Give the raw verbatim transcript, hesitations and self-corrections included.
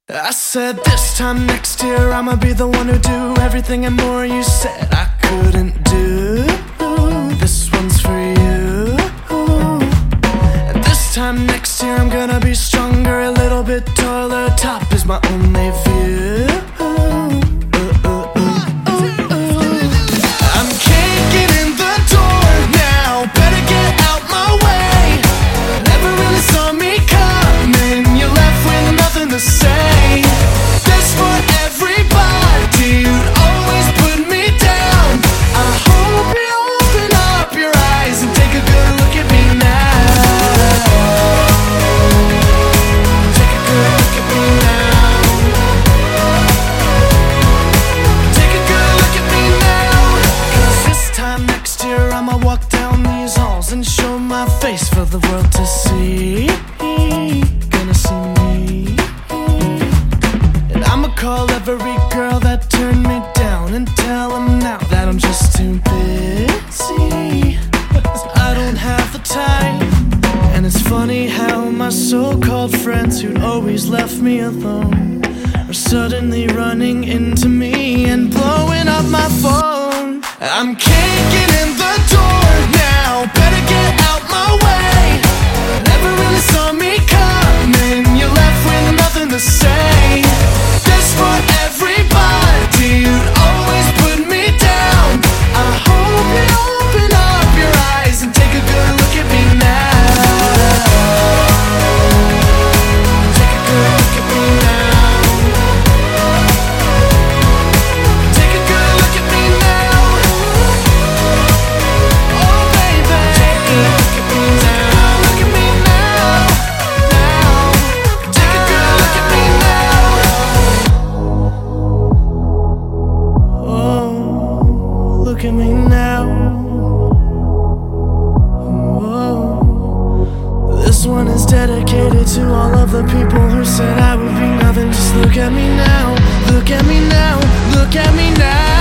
I said this time next year I'ma be the one who do everything and more you said I couldn't do. This one's for you. And this time next year I'm gonna be stronger, a little bit taller. Top is my only view. I'm kicking in the door now, better get out my way. Never really saw me coming, you're left with nothing to say. This for everybody, you'd always put me down. I hope you open up your eyes and take a good look at me now. Take a good look at me now. Take a good look at me now. Cause this time next year I'ma walk down these halls and show my face for the world to see. Gonna see me. And I'ma call every girl that turned me down and tell them now that I'm just too busy. I don't have the time. And it's funny how my so-called friends who'd always left me alone are suddenly running into me and blowing up my phone. I'm kicking in the door now, better get out my way. Never really saw me coming, you're left with nothing to say. This for everybody, you'd always put me down. I hope you open up your eyes and take a good look at me now. Take a good look at me now. Take a good look at me now. Oh baby, take a good look at me now. Look at me now, now. Take a good look at me now. Oh, look at me now. Oh, this one is dedicated to all of the people who said I would be nothing. Just look at me now. Look at me now. Look at me now.